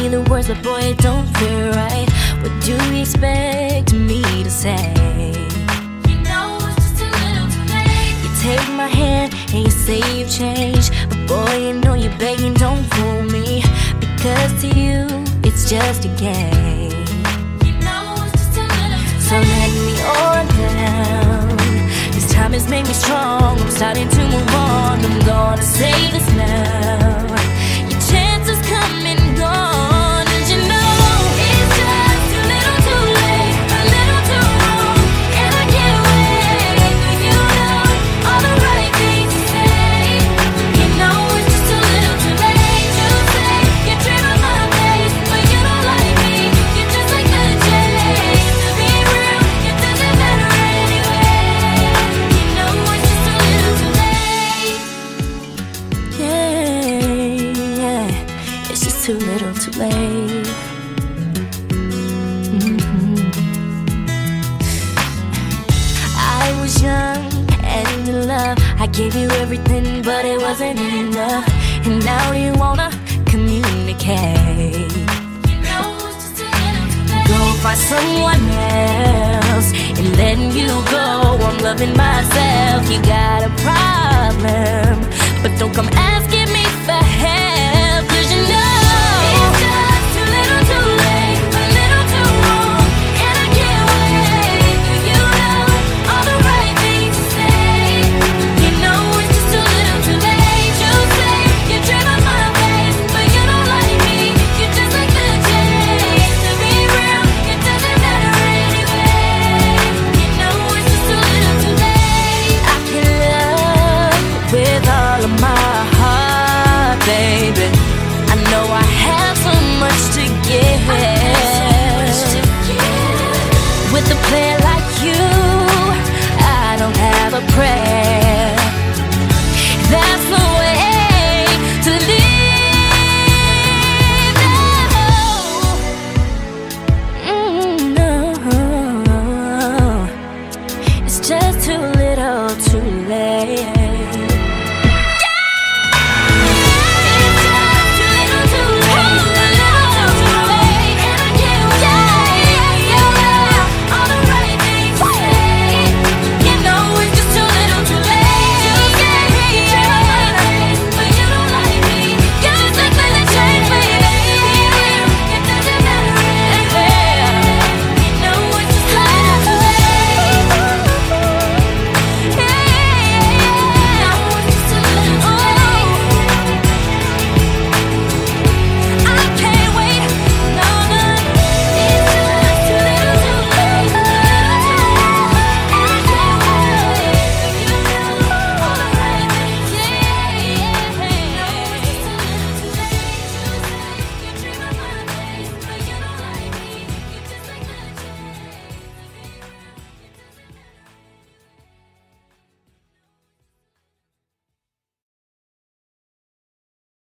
the words, but boy, it don't feel right. What do you expect me to say? You know it's just a little too late. You take my hand and you say you've changed, but boy, you know you're begging, don't fool me, because to you, it's just a game. You know it's just a little too late. So let me on down. This time has made me strong. I'm starting to move on. I'm gonna say this now. Your chances come and gone, and you know it's just a little too late, a little too wrong, and I can't wait for you to know all the right things to say. You know it's just a little too late to say you dream of my face, but you don't like me. You're just like the chase. To be real, it doesn't matter anyway. You know it's just a little too late. Yeah, it's just too little too late. I was young and in love. I gave you everything, but it wasn't enough. And now you wanna communicate. You know it's just a little too late. Go find someone else and letting you go. I'm loving myself. You got a problem, but don't come asking me for help.